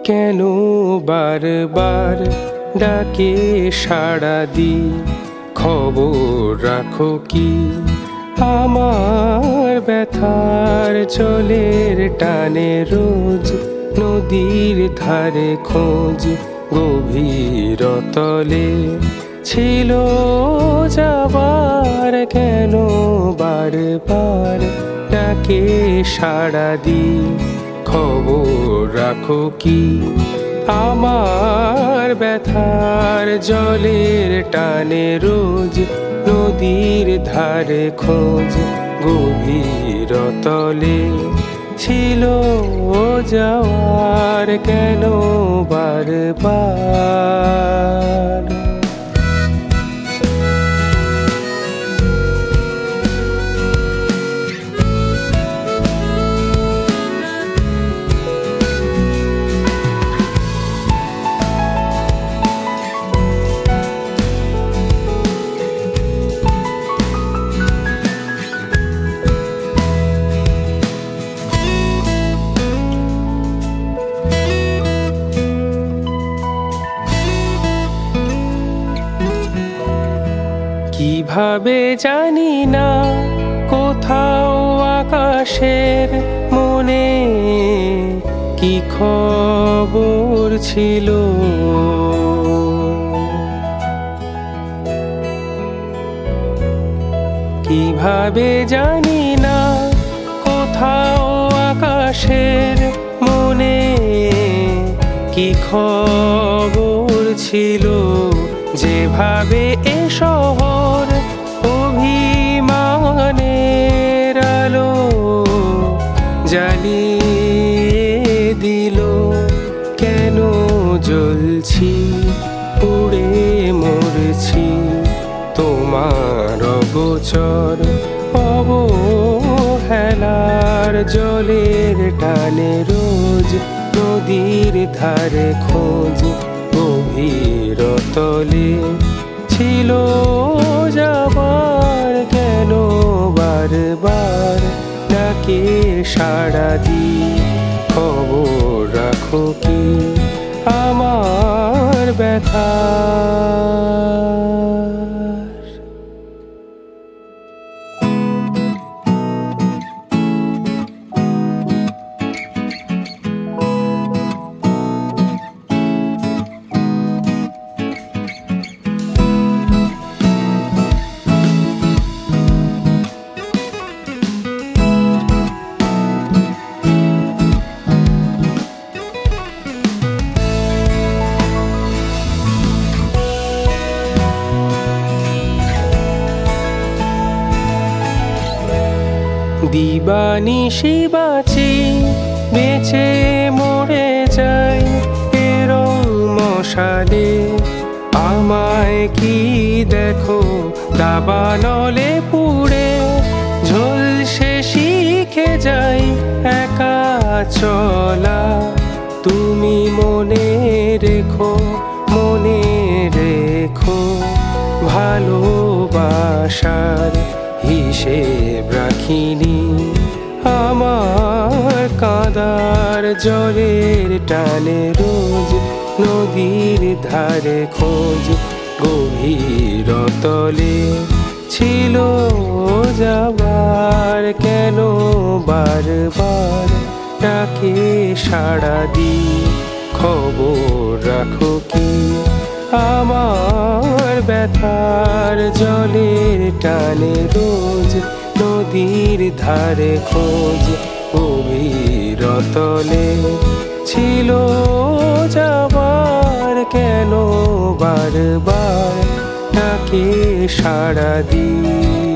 কেন বারবার ডাকে সাড়া দি, খবর রাখো কি আমার ব্যথার জলের টানে রোজ নদীর ধারে খোঁজ গভীর তলে ছিল যাবার, কেন বারবার ডাকে সাড়া দি, খবর রাখো কি আমার ব্যথার জলের টানে রোজ নদীর ধারে খোঁজ গভীর তলে ছিল যাওয়ার, কেন বারবার। কিভাবে জানি না কোথাও আকাশের মনে কি খবর ছিল, কিভাবে জানি না কোথাও আকাশের মনে কি খবর ছিল, যেভাবে এ শহর অভিমানের আলো জ্বালিয়ে দিল, কেন জ্বলছি পুড়ে মরছি তোমার অগোচর অবহেলার জলের টানে রোজ নদীর ধারে খোঁজ গভীর তলে ছিল যাবার, কেন বারবার ডাকে সাড়া দি, খবর রাখো কি আমার ব্যথা। দিবানিশি বাঁচি বেঁচে মরে যাই এরং মশালে, আমায় কি দেখো দাবানলে পুড়ে ঝলসে শিখে যাই একা চলা, তুমি মনে রেখো ভালোবাসার হিসেব রাখিনি, আমার কাঁদার জলের টানে রোজ নদীর ধারে খোঁজ গভীর তলে ছিল যাবার, কেন বারবার ডাকে সাড়া দি, খবর রাখো কি আমার ব্যথার জলের টানে রোজ নদীর ধারে খোঁজ গভীর তলে ছিল যাবার, কেন বারবার ডাকে সাড়া দি।